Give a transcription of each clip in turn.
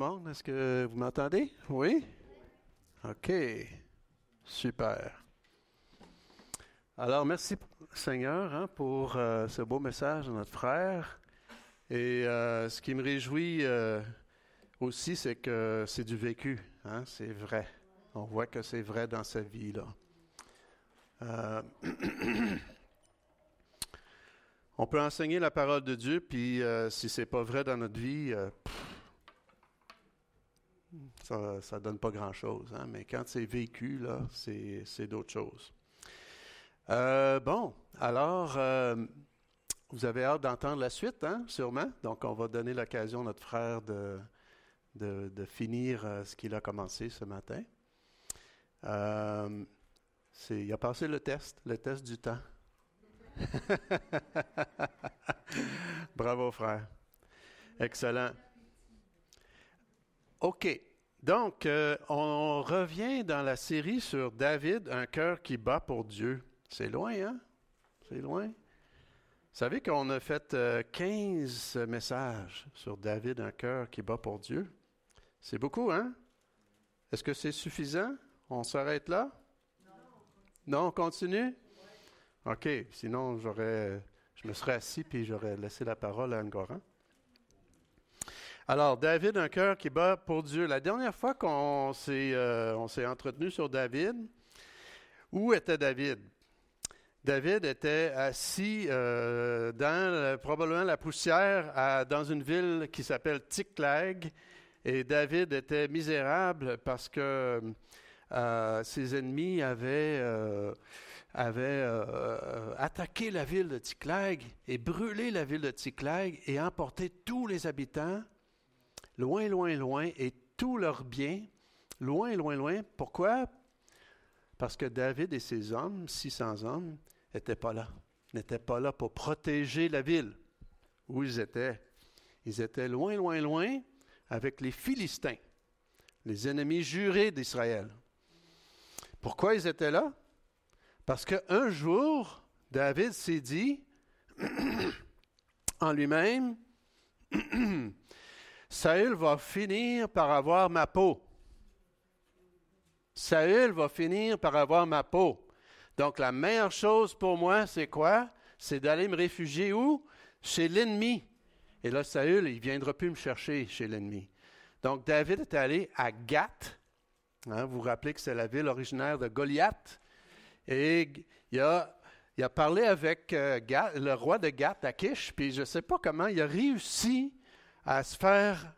monde. Est-ce que vous m'entendez? Oui? OK. Super. Alors, merci Seigneur pour ce beau message de notre frère. Et ce qui me réjouit aussi, c'est que c'est du vécu. C'est vrai. On voit que c'est vrai dans sa vie, là. On peut enseigner la parole de Dieu, puis si c'est pas vrai dans notre vie, ça donne pas grand-chose. Mais quand c'est vécu, là, c'est d'autres choses. Bon, alors, vous avez hâte d'entendre la suite, sûrement. Donc, on va donner l'occasion à notre frère de finir ce qu'il a commencé ce matin. Il a passé le test du temps. Bravo, frère. Excellent. OK. Donc, on revient dans la série sur David, un cœur qui bat pour Dieu. C'est loin, hein? C'est loin. Vous savez qu'on a fait 15 messages sur David, un cœur qui bat pour Dieu. C'est beaucoup, hein? Est-ce que c'est suffisant? On s'arrête là? Non, on continue? OK. Sinon, je me serais assis puis j'aurais laissé la parole à Ngoran. Alors, David, un cœur qui bat pour Dieu. La dernière fois qu'on s'est entretenu sur David, où était David? David était assis dans probablement la poussière dans une ville qui s'appelle Tsiklag. Et David était misérable parce que ses ennemis avaient attaqué la ville de Tsiklag et brûlé la ville de Tsiklag et emporté tous les habitants, loin, loin, loin, et tous leurs biens, loin, loin, loin. Pourquoi? Parce que David et ses hommes, 600 hommes, n'étaient pas là pour protéger la ville où ils étaient. Ils étaient loin, loin, loin avec les Philistins, les ennemis jurés d'Israël. Pourquoi ils étaient là? Parce qu'un jour, David s'est dit en lui-même, Saül va finir par avoir ma peau. Saül va finir par avoir ma peau. Donc, la meilleure chose pour moi, c'est quoi? C'est d'aller me réfugier où? Chez l'ennemi. Et là, Saül, il ne viendra plus me chercher chez l'ennemi. Donc, David est allé à Gath. Vous vous rappelez que c'est la ville originaire de Goliath. Et il a parlé avec le roi de Gath, Akish, puis je ne sais pas comment il a réussi à faire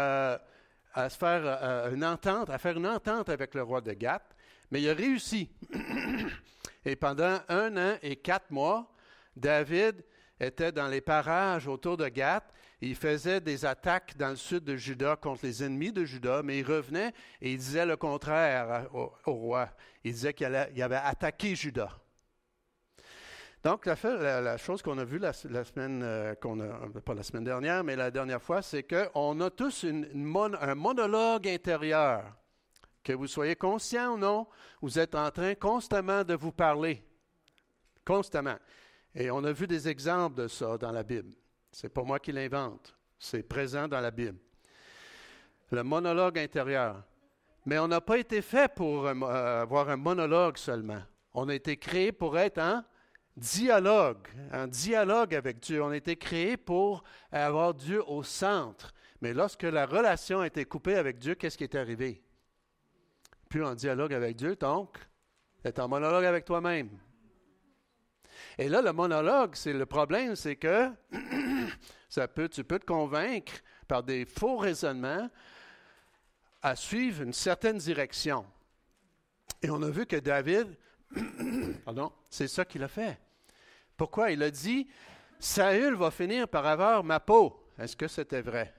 une entente avec le roi de Gath, mais il a réussi. Et pendant 1 an et 4 mois, David était dans les parages autour de Gath. Il faisait des attaques dans le sud de Juda contre les ennemis de Juda, mais il revenait et il disait le contraire au roi. Il disait qu'il avait attaqué Juda. Donc, la chose qu'on a vue la semaine, pas la semaine dernière, mais la dernière fois, c'est qu'on a tous un monologue intérieur. Que vous soyez conscient ou non, vous êtes en train constamment de vous parler. Constamment. Et on a vu des exemples de ça dans la Bible. C'est pas moi qui l'invente. C'est présent dans la Bible. Le monologue intérieur. Mais on n'a pas été fait pour avoir un monologue seulement. On a été créé pour être en dialogue avec Dieu. On a été créé pour avoir Dieu au centre. Mais lorsque la relation a été coupée avec Dieu, qu'est-ce qui est arrivé? Plus en dialogue avec Dieu, donc, être en monologue avec toi-même. Et là, le monologue, le problème, c'est que tu peux te convaincre par des faux raisonnements à suivre une certaine direction. Et on a vu que David, c'est ça qu'il a fait. Pourquoi? Il a dit, Saül va finir par avoir ma peau. Est-ce que c'était vrai?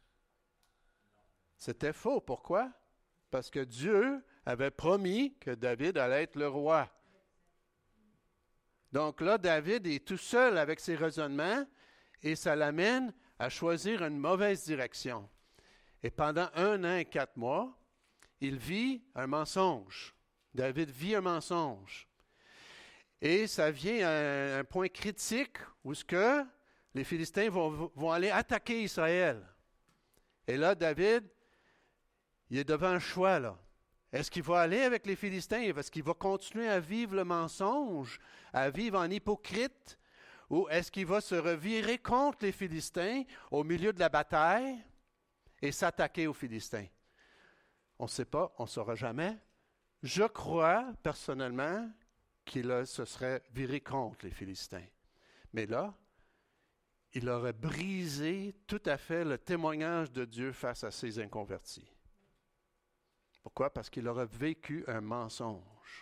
C'était faux. Pourquoi? Parce que Dieu avait promis que David allait être le roi. Donc là, David est tout seul avec ses raisonnements et ça l'amène à choisir une mauvaise direction. Et pendant 1 an et 4 mois, il vit un mensonge. David vit un mensonge. Et ça vient à un point critique où les Philistins vont aller attaquer Israël. Et là, David il est devant un choix, là. Est-ce qu'il va aller avec les Philistins? Est-ce qu'il va continuer à vivre le mensonge, à vivre en hypocrite? Ou est-ce qu'il va se revirer contre les Philistins au milieu de la bataille et s'attaquer aux Philistins? On ne sait pas, on ne saura jamais. Je crois, personnellement, qu'il se serait viré contre les Philistins. Mais là, il aurait brisé tout à fait le témoignage de Dieu face à ces inconvertis. Pourquoi? Parce qu'il aurait vécu un mensonge.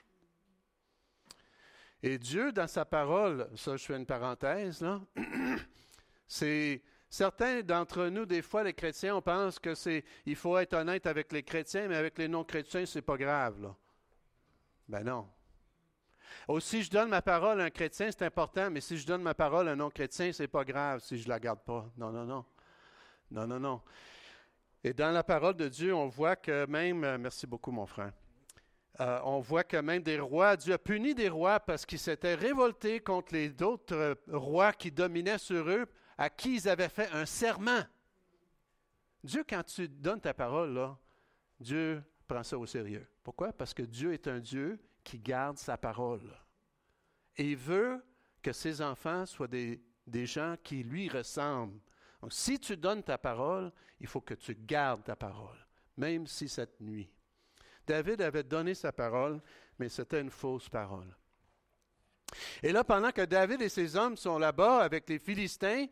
Et Dieu, dans sa parole, ça je fais une parenthèse, là, c'est certains d'entre nous, des fois, les chrétiens, on pense que il faut être honnête avec les chrétiens, mais avec les non-chrétiens, c'est pas grave, là. Ben non. Aussi, je donne ma parole à un chrétien, c'est important, mais si je donne ma parole à un non-chrétien, c'est pas grave si je ne la garde pas. Non, non, non. Non, non, non. Et dans la parole de Dieu, on voit que même, merci beaucoup mon frère, on voit que même des rois, Dieu a puni des rois parce qu'ils s'étaient révoltés contre les autres rois qui dominaient sur eux, à qui ils avaient fait un serment. Dieu, quand tu donnes ta parole, là, Dieu prend ça au sérieux. Pourquoi? Parce que Dieu est un Dieu qui garde sa parole. Et il veut que ses enfants soient des gens qui lui ressemblent. Donc, si tu donnes ta parole, il faut que tu gardes ta parole, même si cette nuit. David avait donné sa parole, mais c'était une fausse parole. Et là, pendant que David et ses hommes sont là-bas avec les Philistins,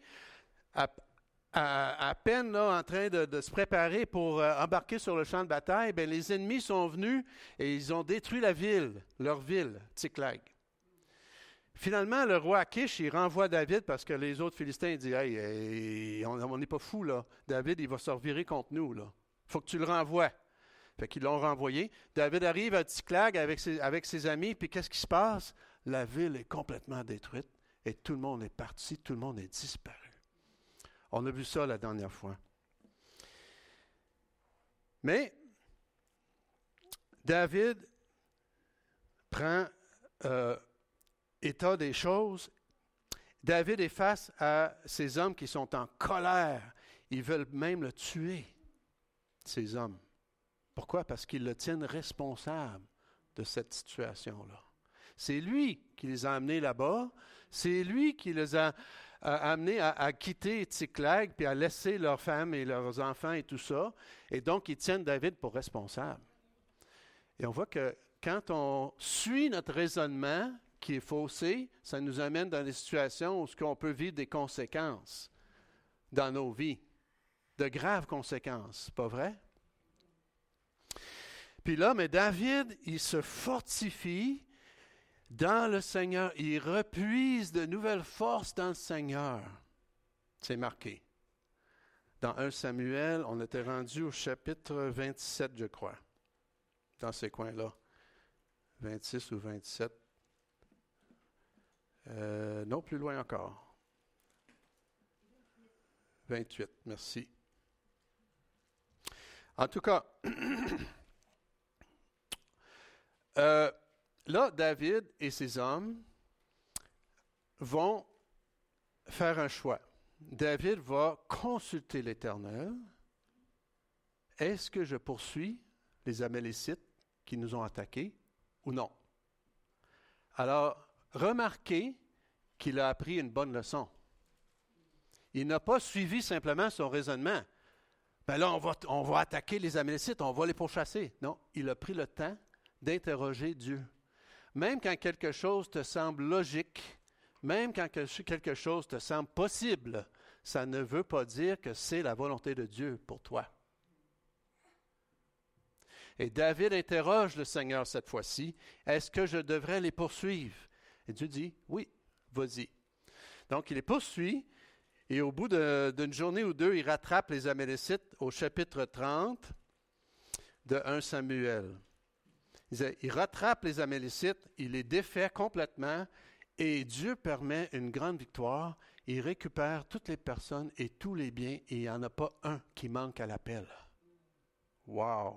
à peine là, en train de se préparer pour embarquer sur le champ de bataille, bien, les ennemis sont venus et ils ont détruit leur ville, Tsiklag. Finalement, le roi Akish, il renvoie David parce que les autres Philistins disent « Hey, on n'est pas fous, là. David, il va se revirer contre nous, là. Il faut que tu le renvoies. » Fait qu'ils l'ont renvoyé. David arrive à Tsiklag avec ses amis, puis qu'est-ce qui se passe? La ville est complètement détruite et tout le monde est parti, tout le monde est disparu. On a vu ça la dernière fois. Mais David prend état des choses. David est face à ces hommes qui sont en colère. Ils veulent même le tuer, ces hommes. Pourquoi? Parce qu'ils le tiennent responsable de cette situation-là. C'est lui qui les a amenés là-bas. C'est lui qui les a amenés à quitter Tsiklag puis à laisser leurs femmes et leurs enfants et tout ça. Et donc, ils tiennent David pour responsable. Et on voit que quand on suit notre raisonnement qui est faussé, ça nous amène dans des situations où on peut vivre des conséquences dans nos vies. De graves conséquences, pas vrai? Puis là, mais David, il se fortifie dans le Seigneur. Il repuise de nouvelles forces dans le Seigneur. C'est marqué. Dans 1 Samuel, on était rendu au chapitre 27, je crois. Dans ces coins-là. 26 ou 27. Non, plus loin encore. 28, merci. En tout cas, là, David et ses hommes vont faire un choix. David va consulter l'Éternel. Est-ce que je poursuis les Amalécites qui nous ont attaqués ou non? Alors, remarquez qu'il a appris une bonne leçon. Il n'a pas suivi simplement son raisonnement. Ben là, on va attaquer les Amalécites, on va les pourchasser. Non, il a pris le temps d'interroger Dieu. Même quand quelque chose te semble logique, même quand quelque chose te semble possible, ça ne veut pas dire que c'est la volonté de Dieu pour toi. Et David interroge le Seigneur cette fois-ci, est-ce que je devrais les poursuivre? Et Dieu dit, oui, vas-y. Donc, il les poursuit, et au bout d'une journée ou deux, il rattrape les Amalécites au chapitre 30 de 1 Samuel. Il rattrape les Amalécites, il les défait complètement, et Dieu permet une grande victoire. Il récupère toutes les personnes et tous les biens, et il n'y en a pas un qui manque à l'appel. Wow!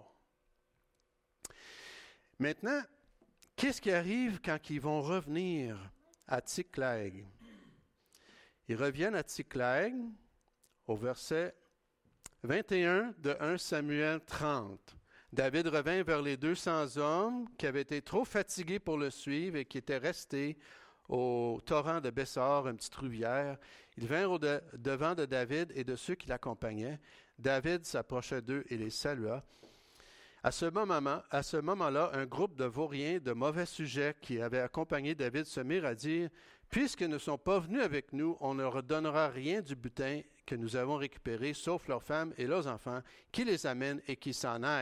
Maintenant, qu'est-ce qui arrive quand ils vont revenir à Tsiklag? Ils reviennent à Tsiklag au verset 21 de 1 Samuel 30. David revint vers les 200 hommes qui avaient été trop fatigués pour le suivre et qui étaient restés au torrent de Bessor, une petite rivière. Ils vinrent devant de David et de ceux qui l'accompagnaient. David s'approcha d'eux et les salua. À ce moment-là, un groupe de vauriens de mauvais sujets qui avaient accompagné David se mirent à dire « Puisqu'ils ne sont pas venus avec nous, on ne leur donnera rien du butin que nous avons récupéré, sauf leurs femmes et leurs enfants, qui les amènent et qui s'en aillent. »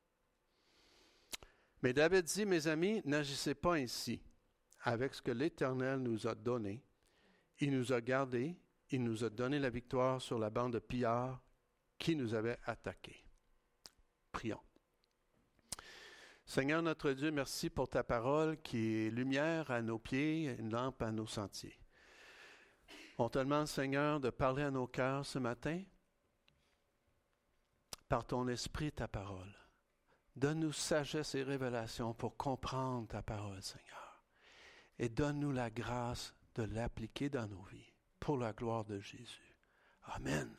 Mais David dit « Mes amis, n'agissez pas ainsi. Avec ce que l'Éternel nous a donné, il nous a gardés, il nous a donné la victoire sur la bande de pillards qui nous avait attaqués. » Prions. Seigneur notre Dieu, merci pour ta parole qui est lumière à nos pieds, une lampe à nos sentiers. On te demande, Seigneur, de parler à nos cœurs ce matin par ton esprit, ta parole. Donne-nous sagesse et révélation pour comprendre ta parole, Seigneur. Et donne-nous la grâce de l'appliquer dans nos vies pour la gloire de Jésus. Amen.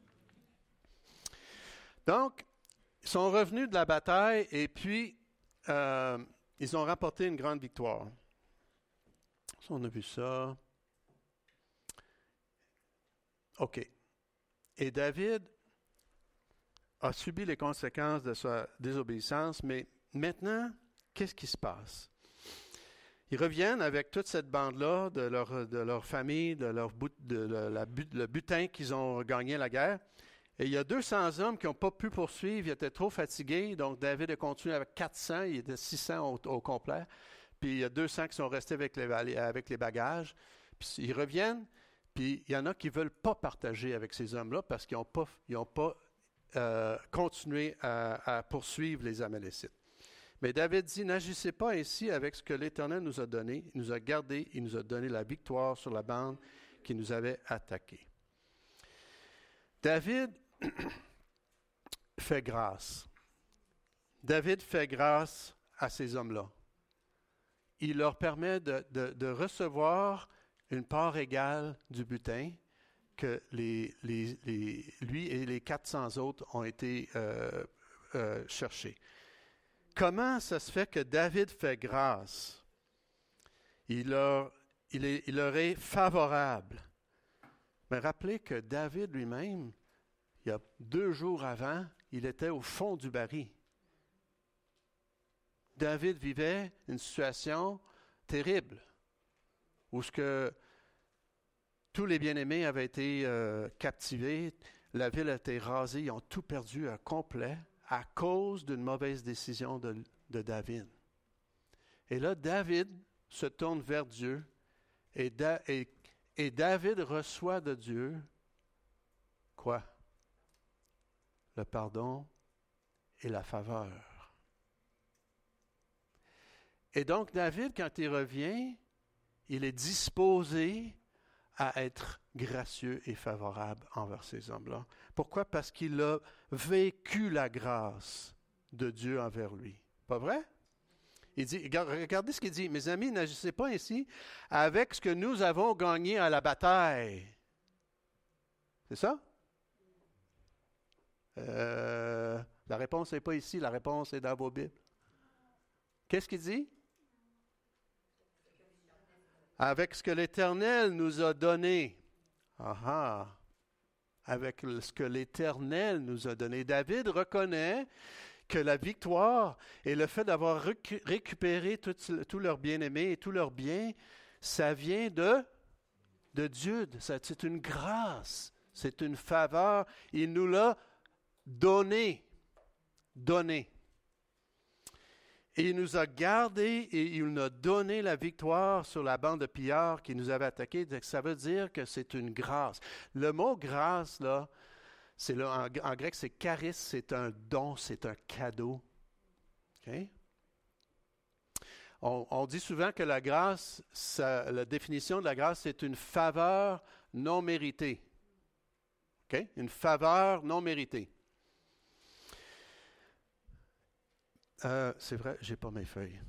Donc, ils sont revenus de la bataille et puis ils ont remporté une grande victoire. On a vu ça. OK. Et David a subi les conséquences de sa désobéissance, mais maintenant, qu'est-ce qui se passe? Ils reviennent avec toute cette bande-là, de leur famille, le butin qu'ils ont gagné la guerre. Et il y a 200 hommes qui n'ont pas pu poursuivre, ils étaient trop fatigués, donc David a continué avec 400, il était 600 au complet. Puis il y a 200 qui sont restés avec les bagages. Puis ils reviennent, puis il y en a qui ne veulent pas partager avec ces hommes-là parce qu'ils n'ont pas continué à poursuivre les Amalécites. Mais David dit, n'agissez pas ainsi avec ce que l'Éternel nous a donné. Il nous a gardés, il nous a donné la victoire sur la bande qui nous avait attaqués. David fait grâce. David fait grâce à ces hommes-là. Il leur permet de recevoir une part égale du butin que lui et les 400 autres ont été cherchés. Comment ça se fait que David fait grâce? Il leur est favorable. Mais rappelez que David lui-même, il y a 2 jours avant, il était au fond du baril. David vivait une situation terrible où tous les bien-aimés avaient été captivés, la ville a été rasée, ils ont tout perdu à complet à cause d'une mauvaise décision de David. Et là, David se tourne vers Dieu et David reçoit de Dieu quoi? Le pardon et la faveur. Et donc, David, quand il revient, il est disposé à être gracieux et favorable envers ces hommes-là. Pourquoi? Parce qu'il a vécu la grâce de Dieu envers lui. Pas vrai? Il dit, regardez ce qu'il dit, « Mes amis, n'agissez pas ainsi avec ce que nous avons gagné à la bataille. » C'est ça? La réponse n'est pas ici, la réponse est dans vos Bibles. Qu'est-ce qu'il dit? Avec ce que l'Éternel nous a donné. Ah! Avec ce que l'Éternel nous a donné. David reconnaît que la victoire et le fait d'avoir récupéré tous leurs bien-aimés et tous leurs biens, ça vient de Dieu. C'est une grâce, c'est une faveur. Il nous l'a donné. Et il nous a gardés et il nous a donné la victoire sur la bande de pillards qui nous avait attaqués. Ça veut dire que c'est une grâce. Le mot grâce, là, en grec, c'est charis, c'est un don, c'est un cadeau. Okay? On dit souvent que la grâce, la définition de la grâce, c'est une faveur non méritée. Okay? Une faveur non méritée. C'est vrai, je n'ai pas mes feuilles.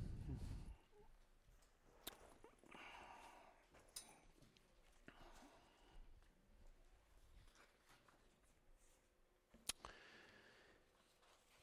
Mais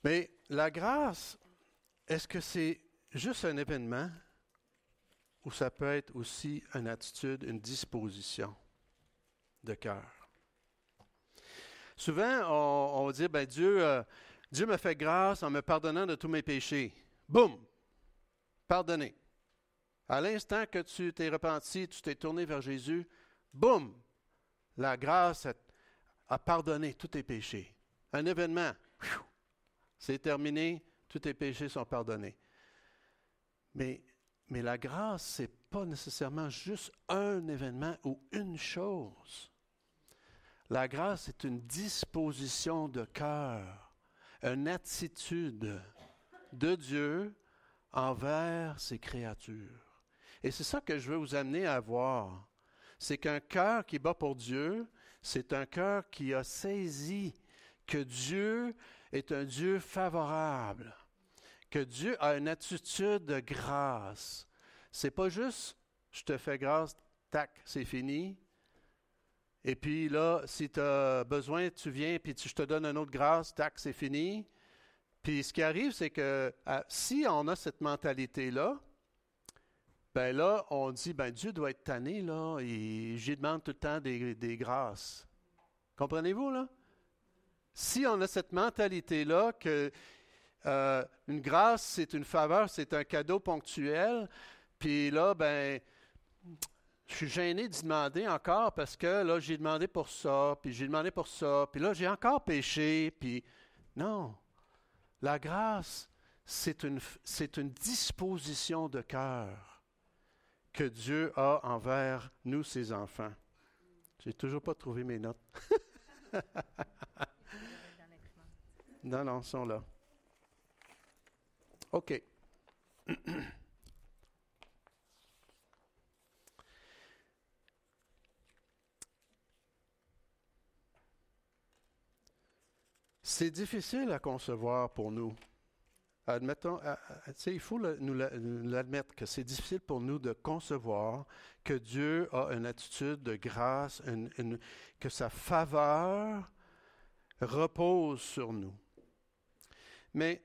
la grâce, est-ce que c'est juste un événement ou ça peut être aussi une attitude, une disposition de cœur? Souvent, on va dire, Dieu me fait grâce en me pardonnant de tous mes péchés. Boum! Pardonné. À l'instant que tu t'es repenti, tu t'es tourné vers Jésus, boum! La grâce a pardonné tous tes péchés. Un événement, c'est terminé, tous tes péchés sont pardonnés. Mais la grâce, ce n'est pas nécessairement juste un événement ou une chose. La grâce est une disposition de cœur, une attitude de Dieu envers ses créatures. Et c'est ça que je veux vous amener à voir. C'est qu'un cœur qui bat pour Dieu, c'est un cœur qui a saisi que Dieu est un Dieu favorable, que Dieu a une attitude de grâce. C'est pas juste « je te fais grâce, tac, c'est fini ». Et puis là, si tu as besoin, tu viens, puis je te donne une autre grâce, tac, c'est fini. Puis ce qui arrive, c'est que si on a cette mentalité-là, ben là, on dit, Dieu doit être tanné, là, et j'y demande tout le temps des grâces. Comprenez-vous, là? Si on a cette mentalité-là que une grâce, c'est une faveur, c'est un cadeau ponctuel, puis là, je suis gêné d'y demander encore parce que là, j'ai demandé pour ça, puis j'ai demandé pour ça, puis là, j'ai encore péché, puis non. La grâce, c'est une disposition de cœur que Dieu a envers nous, ses enfants. J'ai toujours pas trouvé mes notes. Non, ils sont là. OK. C'est difficile à concevoir pour nous. Admettons, il faut nous l'admettre que c'est difficile pour nous de concevoir que Dieu a une attitude de grâce, que sa faveur repose sur nous. Mais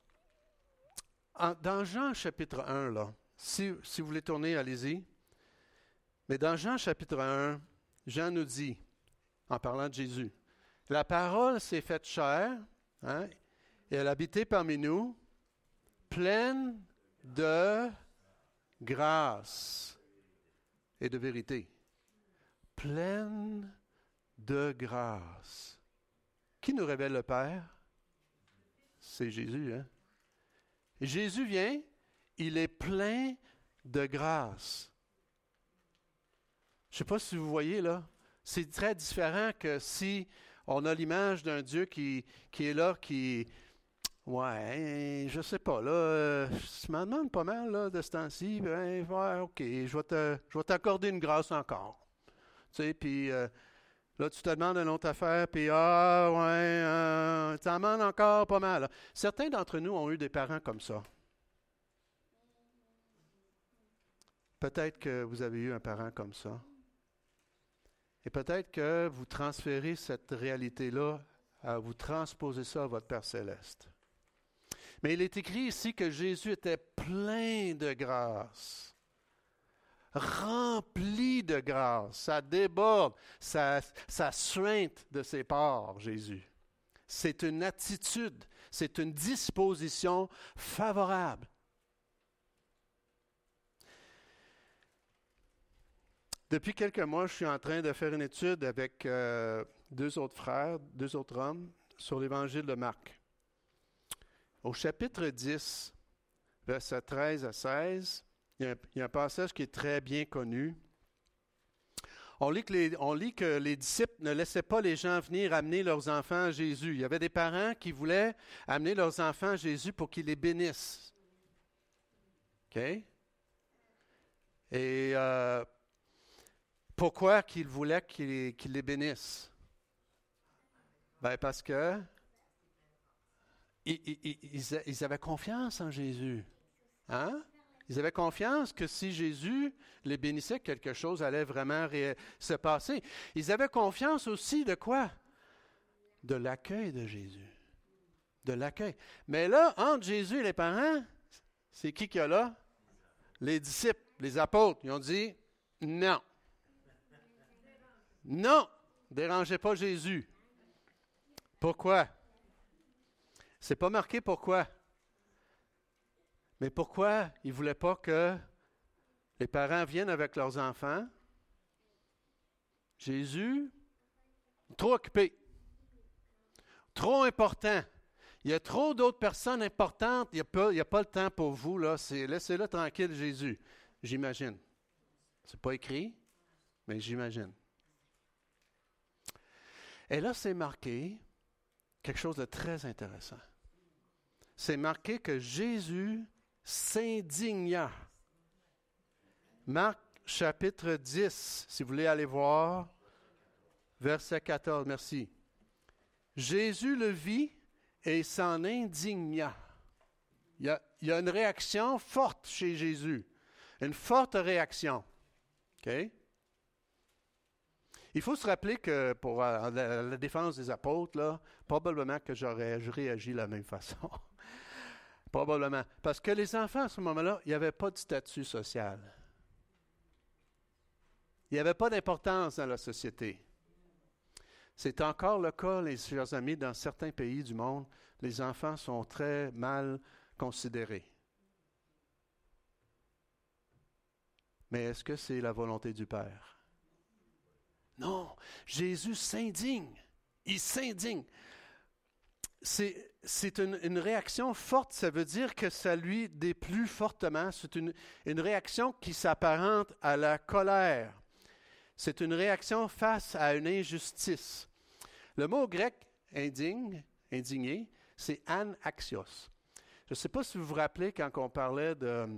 dans Jean chapitre 1, là, si vous voulez tourner, allez-y. Mais dans Jean chapitre 1, Jean nous dit, en parlant de Jésus, « La parole s'est faite chair, et elle a habité parmi nous, pleine de grâce et de vérité. » Pleine de grâce. Qui nous révèle le Père? C'est Jésus, hein? Jésus vient, il est plein de grâce. Je ne sais pas si vous voyez là, c'est très différent que si on a l'image d'un Dieu qui est là, ouais, je sais pas, là, je m'en demande pas mal là, de ce temps-ci, ouais, OK, je vais t'accorder une grâce encore. Tu sais, puis là, tu te demandes une autre affaire, puis tu en demandes encore pas mal. Là. Certains d'entre nous ont eu des parents comme ça. Peut-être que vous avez eu un parent comme ça. Et peut-être que vous transférez cette réalité-là, vous transposez ça à votre Père céleste. Mais il est écrit ici que Jésus était plein de grâce, rempli de grâce. Ça déborde, ça suinte de ses parts, Jésus. C'est une attitude, c'est une disposition favorable. Depuis quelques mois, je suis en train de faire une étude avec deux autres frères, deux autres hommes, sur l'Évangile de Marc. Au chapitre 10, versets 13 à 16, il y a un passage qui est très bien connu. On lit que les disciples ne laissaient pas les gens venir amener leurs enfants à Jésus. Il y avait des parents qui voulaient amener leurs enfants à Jésus pour qu'ils les bénissent. OK? Et pourquoi qu'ils voulaient qu'ils les bénissent? Parce que ils avaient confiance en Jésus. Hein? Ils avaient confiance que si Jésus les bénissait, quelque chose allait vraiment se passer. Ils avaient confiance aussi de quoi? De l'accueil de Jésus. De l'accueil. Mais là, entre Jésus et les parents, c'est qui qu'il y a là? Les disciples, les apôtres. Ils ont dit, non. Non, dérangez pas Jésus. Pourquoi? C'est pas marqué pourquoi. Mais pourquoi ils ne voulaient pas que les parents viennent avec leurs enfants? Jésus, trop occupé, trop important. Il y a trop d'autres personnes importantes. Il n'y a pas le temps pour vous. Là. Laissez-le tranquille, Jésus. J'imagine. C'est pas écrit, mais j'imagine. Et là, c'est marqué quelque chose de très intéressant. C'est marqué que Jésus s'indigna. Marc chapitre 10, si vous voulez aller voir, verset 14, merci. Jésus le vit et s'en indigna. Il y a une réaction forte chez Jésus, une forte réaction. OK? Il faut se rappeler que pour la défense des apôtres, là, probablement que j'aurais réagi de la même façon. Probablement. Parce que les enfants, à ce moment-là, il n'y avait pas de statut social. Il n'y avait pas d'importance dans la société. C'est encore le cas, les chers amis, dans certains pays du monde. Les enfants sont très mal considérés. Mais est-ce que c'est la volonté du Père? Non, Jésus s'indigne. Il s'indigne. C'est une réaction forte, ça veut dire que ça lui déplut fortement. C'est une réaction qui s'apparente à la colère. C'est une réaction face à une injustice. Le mot grec indigné, c'est anaxios. Je ne sais pas si vous vous rappelez quand on parlait de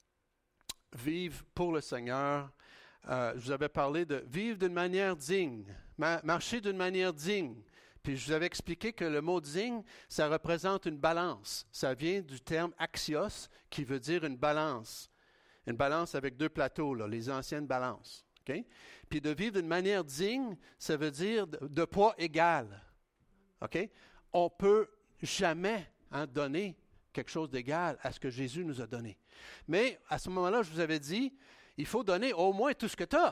vivre pour le Seigneur, je vous avais parlé de vivre d'une manière digne, marcher d'une manière digne. Puis je vous avais expliqué que le mot digne, ça représente une balance. Ça vient du terme axios, qui veut dire une balance. Une balance avec deux plateaux, là, les anciennes balances. Okay? Puis de vivre d'une manière digne, ça veut dire de poids égal. Okay? On ne peut jamais donner quelque chose d'égal à ce que Jésus nous a donné. Mais à ce moment-là, je vous avais dit, il faut donner au moins tout ce que tu as.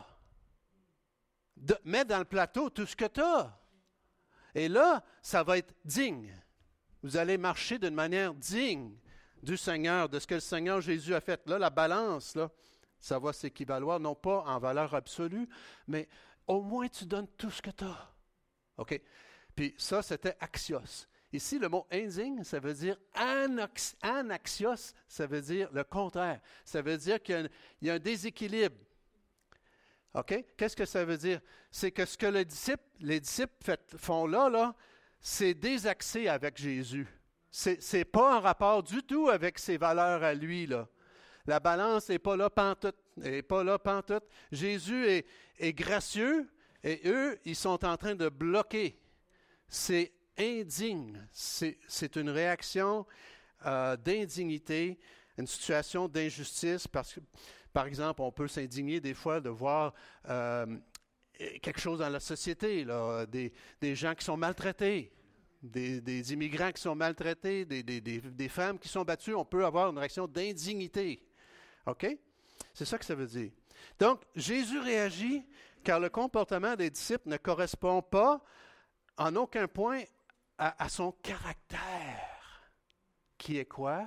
Mets dans le plateau tout ce que tu as. Et là, ça va être digne. Vous allez marcher d'une manière digne du Seigneur, de ce que le Seigneur Jésus a fait. Là, la balance, là, ça va s'équivaloir, non pas en valeur absolue, mais au moins tu donnes tout ce que tu as. OK? Puis ça, c'était axios. Ici, le mot indigne, ça veut dire anaxios, ça veut dire le contraire. Ça veut dire qu'il y a un déséquilibre. OK? Qu'est-ce que ça veut dire? C'est que ce que les disciples font là, c'est désaxé avec Jésus. C'est pas en rapport du tout avec ses valeurs à lui, là. La balance n'est pas là pantoute. Jésus est gracieux et eux, ils sont en train de bloquer. C'est indigne. C'est une réaction d'indignité, une situation d'injustice parce que, par exemple, on peut s'indigner des fois de voir quelque chose dans la société, là, des gens qui sont maltraités, des immigrants qui sont maltraités, des femmes qui sont battues. On peut avoir une réaction d'indignité. OK? C'est ça que ça veut dire. Donc, Jésus réagit car le comportement des disciples ne correspond pas en aucun point à son caractère. Qui est quoi?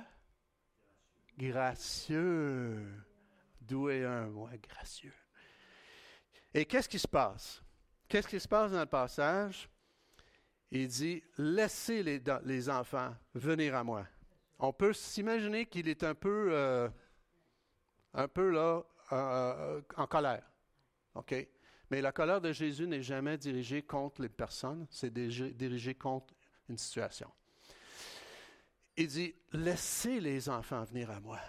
Gracieux. Doué gracieux. Et qu'est-ce qui se passe? Qu'est-ce qui se passe dans le passage? Il dit, laissez les enfants venir à moi. On peut s'imaginer qu'il est un peu là, en colère. OK? Mais la colère de Jésus n'est jamais dirigée contre les personnes, c'est dirigé contre une situation. Il dit, laissez les enfants venir à moi.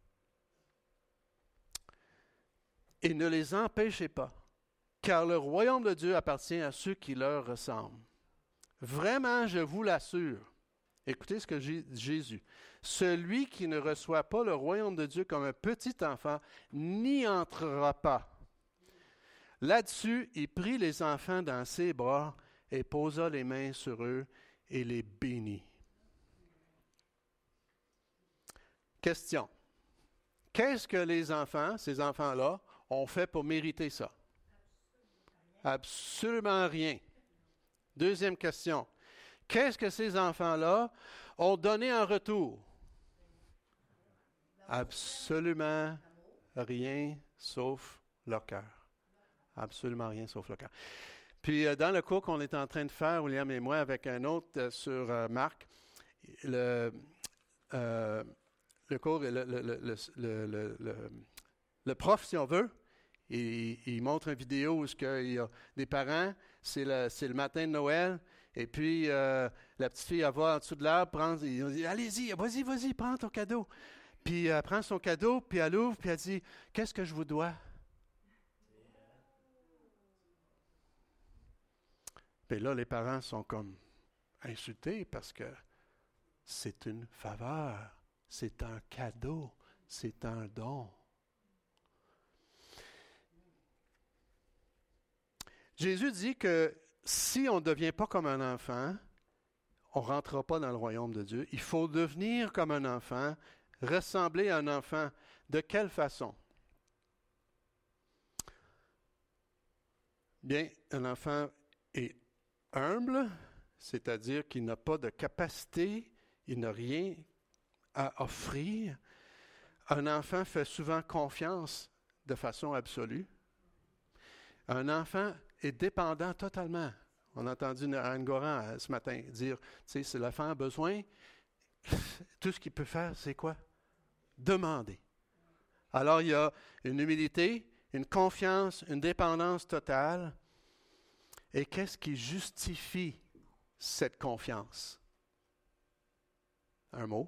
Et ne les empêchez pas, car le royaume de Dieu appartient à ceux qui leur ressemblent. Vraiment, je vous l'assure. Écoutez ce que dit Jésus. Celui qui ne reçoit pas le royaume de Dieu comme un petit enfant n'y entrera pas. Là-dessus, il prit les enfants dans ses bras et posa les mains sur eux et les bénit. Question. Qu'est-ce que les enfants, ces enfants-là, ont fait pour mériter ça? Absolument rien. Deuxième question. Qu'est-ce que ces enfants-là ont donné en retour? Absolument rien sauf leur cœur. Absolument rien sauf leur cœur. Puis dans le cours qu'on est en train de faire, William et moi, avec un autre sur Marc, le cours, le prof, si on veut, il montre une vidéo où il y a des parents, c'est le matin de Noël, et puis la petite fille, elle va en dessous de l'arbre, il dit « Allez-y, vas-y, prends ton cadeau. » Puis elle prend son cadeau, puis elle ouvre, puis elle dit « Qu'est-ce que je vous dois? » Puis là, les parents sont comme insultés parce que c'est une faveur, c'est un cadeau, c'est un don. Jésus dit que si on ne devient pas comme un enfant, on ne rentrera pas dans le royaume de Dieu. Il faut devenir comme un enfant, ressembler à un enfant. De quelle façon? Bien, un enfant est humble, c'est-à-dire qu'il n'a pas de capacité, il n'a rien à offrir. Un enfant fait souvent confiance de façon absolue. Un enfant est dépendant totalement. On a entendu Anne Goran ce matin dire, tu sais, si l'enfant a besoin, tout ce qu'il peut faire, c'est quoi? Demander. Alors, il y a une humilité, une confiance, une dépendance totale. Et qu'est-ce qui justifie cette confiance? Un mot?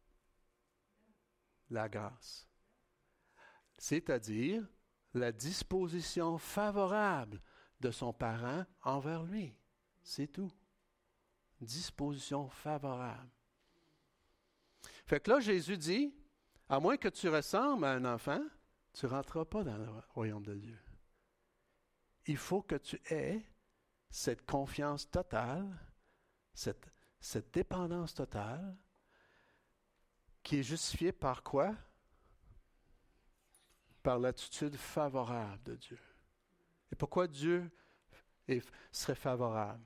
La grâce. C'est-à-dire la disposition favorable de son parent envers lui. C'est tout. Disposition favorable. Fait que là, Jésus dit, à moins que tu ressembles à un enfant, tu ne rentreras pas dans le royaume de Dieu. Il faut que tu aies cette confiance totale, cette dépendance totale, qui est justifiée par quoi? Par l'attitude favorable de Dieu. Et pourquoi Dieu serait favorable?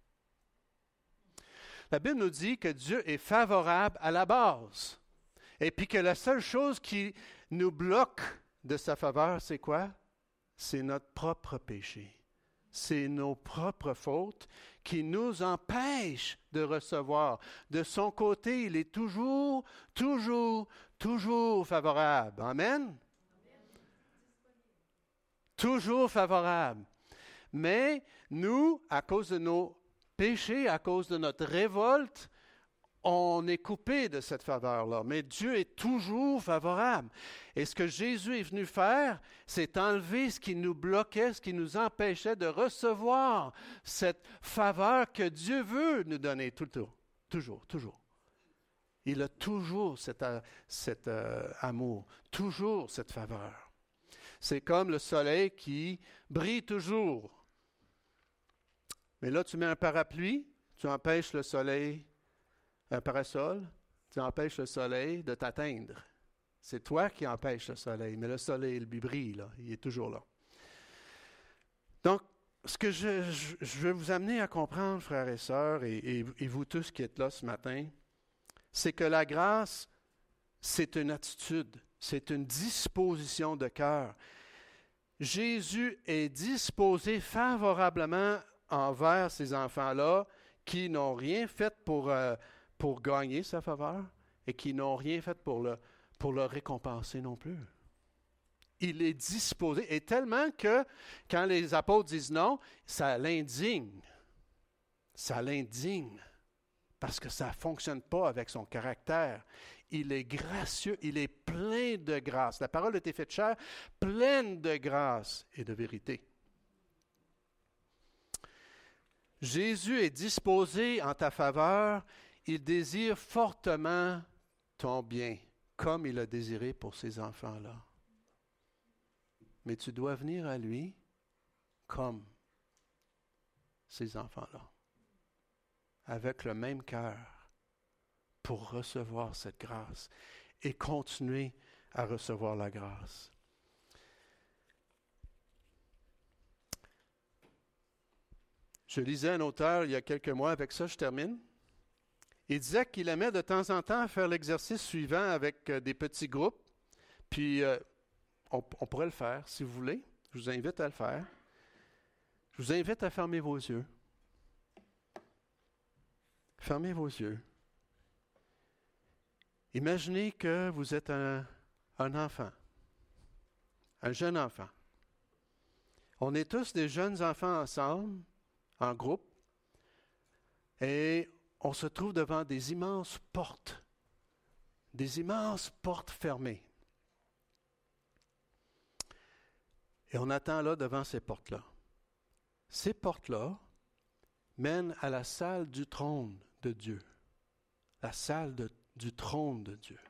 La Bible nous dit que Dieu est favorable à la base. Et puis que la seule chose qui nous bloque de sa faveur, c'est quoi? C'est notre propre péché. C'est nos propres fautes qui nous empêchent de recevoir. De son côté, il est toujours favorable. Amen? Toujours favorable. Mais nous, à cause de nos péchés, à cause de notre révolte, on est coupé de cette faveur-là. Mais Dieu est toujours favorable. Et ce que Jésus est venu faire, c'est enlever ce qui nous bloquait, ce qui nous empêchait de recevoir cette faveur que Dieu veut nous donner toujours. Il a toujours cet amour, toujours cette faveur. C'est comme le soleil qui brille toujours. Mais là, tu mets un parapluie, tu empêches le soleil, un parasol, tu empêches le soleil de t'atteindre. C'est toi qui empêches le soleil, mais le soleil, il brille, là, il est toujours là. Donc, ce que je veux vous amener à comprendre, frères et sœurs, et vous tous qui êtes là ce matin, c'est que la grâce, c'est une attitude, c'est une disposition de cœur. Jésus est disposé favorablement envers ces enfants-là qui n'ont rien fait pour gagner sa faveur et qui n'ont rien fait pour le récompenser non plus. Il est disposé, et tellement que quand les apôtres disent non, ça l'indigne. Ça l'indigne parce que ça ne fonctionne pas avec son caractère. Il est gracieux, il est plein de grâce. La parole a été faite chair, pleine de grâce et de vérité. Jésus est disposé en ta faveur, il désire fortement ton bien, comme il a désiré pour ces enfants-là. Mais tu dois venir à lui comme ces enfants-là, avec le même cœur, pour recevoir cette grâce. et continuer à recevoir la grâce. Je lisais un auteur il y a quelques mois, avec ça je termine. Il disait qu'il aimait de temps en temps faire l'exercice suivant avec des petits groupes. Puis on pourrait le faire si vous voulez. Je vous invite à le faire. Je vous invite à fermer vos yeux. Fermez vos yeux. Imaginez que vous êtes un enfant, un jeune enfant. On est tous des jeunes enfants ensemble, en groupe, et on se trouve devant des immenses portes fermées. Et on attend là devant ces portes-là. Ces portes-là mènent à la salle du trône de Dieu. La salle du trône de Dieu.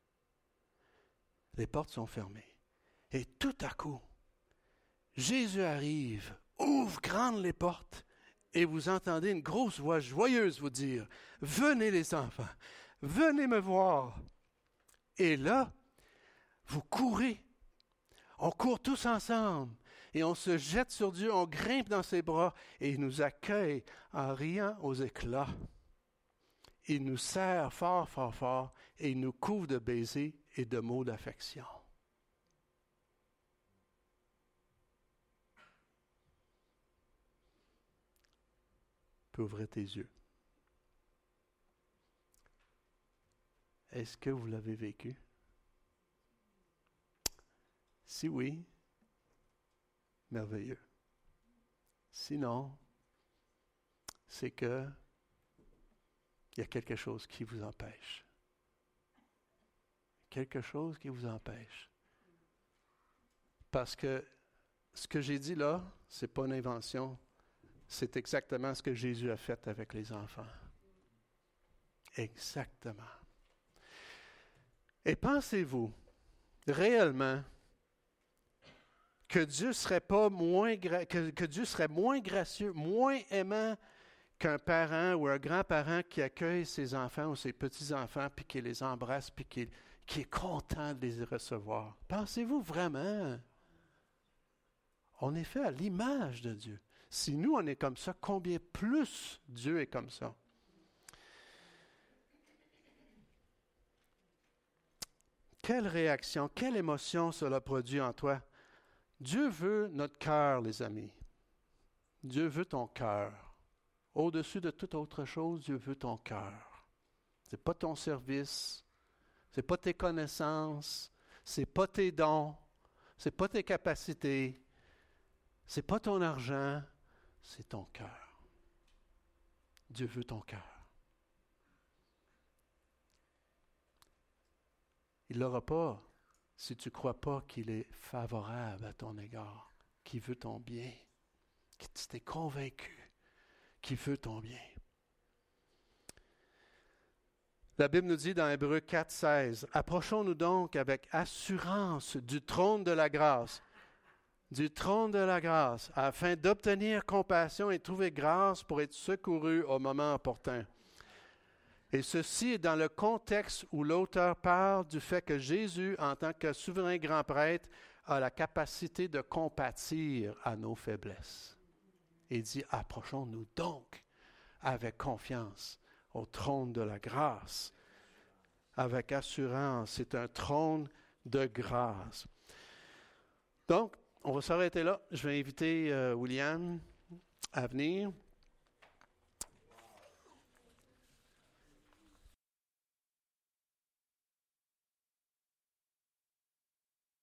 Les portes sont fermées. Et tout à coup, Jésus arrive, ouvre grandes les portes, et vous entendez une grosse voix joyeuse vous dire, « Venez les enfants, venez me voir. » Et là, vous courez. On court tous ensemble et on se jette sur Dieu, on grimpe dans ses bras et il nous accueille en riant aux éclats. Il nous serre fort, fort, fort et il nous couvre de baisers et de mots d'affection. Tu peux ouvrir tes yeux. Est-ce que vous l'avez vécu? Si oui, merveilleux. Sinon, c'est que il y a quelque chose qui vous empêche. Quelque chose qui vous empêche. Parce que ce que j'ai dit là, ce n'est pas une invention. C'est exactement ce que Jésus a fait avec les enfants. Exactement. Et pensez-vous réellement que Dieu serait pas moins que Dieu serait moins gracieux, moins aimant qu'un parent ou un grand-parent qui accueille ses enfants ou ses petits-enfants puis qui les embrasse puis qui est content de les recevoir? Pensez-vous vraiment? On est fait à l'image de Dieu. Si nous, on est comme ça, combien plus Dieu est comme ça? Quelle réaction, quelle émotion cela produit en toi? Dieu veut notre cœur, les amis. Dieu veut ton cœur. Au-dessus de toute autre chose, Dieu veut ton cœur. Ce n'est pas ton service, ce n'est pas tes connaissances, ce n'est pas tes dons, ce n'est pas tes capacités, ce n'est pas ton argent, c'est ton cœur. Dieu veut ton cœur. Il ne l'aura pas si tu ne crois pas qu'il est favorable à ton égard, qu'il veut ton bien, que tu t'es convaincu qu'il veut ton bien. La Bible nous dit dans Hébreux 4,16, « Approchons-nous donc avec assurance du trône de la grâce, afin d'obtenir compassion et trouver grâce pour être secouru au moment opportun. » Et ceci est dans le contexte où l'auteur parle du fait que Jésus, en tant que souverain grand prêtre, a la capacité de compatir à nos faiblesses. Il dit, approchons-nous donc avec confiance au trône de la grâce, avec assurance. C'est un trône de grâce. Donc, on va s'arrêter là. Je vais inviter William à venir.